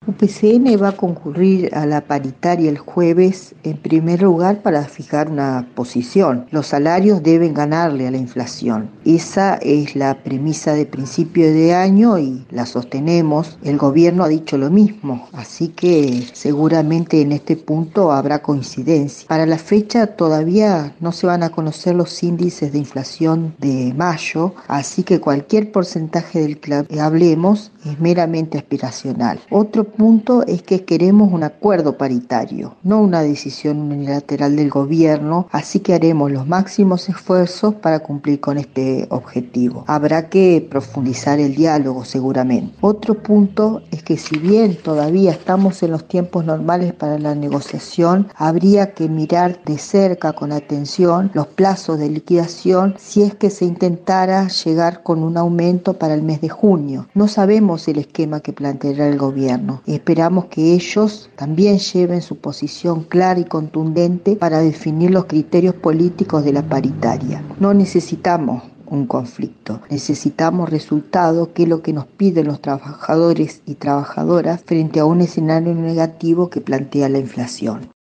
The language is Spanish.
UPCN va a concurrir a la paritaria el jueves en primer lugar para fijar una posición. Los salarios deben ganarle a la inflación. Esa es la premisa de principio de año y la sostenemos. El gobierno ha dicho lo mismo, así que seguramente en este punto habrá coincidencia. Para la fecha todavía no se van a conocer los índices de inflación de mayo, así que cualquier porcentaje del que hablemos es meramente aspiracional. Otro punto es que queremos un acuerdo paritario, no una decisión unilateral del gobierno, así que haremos los máximos esfuerzos para cumplir con este objetivo. Habrá que profundizar el diálogo seguramente. Otro punto es que si bien todavía estamos en los tiempos normales para la negociación, habría que mirar de cerca con atención los plazos de liquidación si es que se intentara llegar con un aumento para el mes de junio. No sabemos el esquema que planteará el gobierno. Esperamos que ellos también lleven su posición clara y contundente para definir los criterios políticos de la paritaria. No necesitamos un conflicto, necesitamos resultados, que es lo que nos piden los trabajadores y trabajadoras frente a un escenario negativo que plantea la inflación.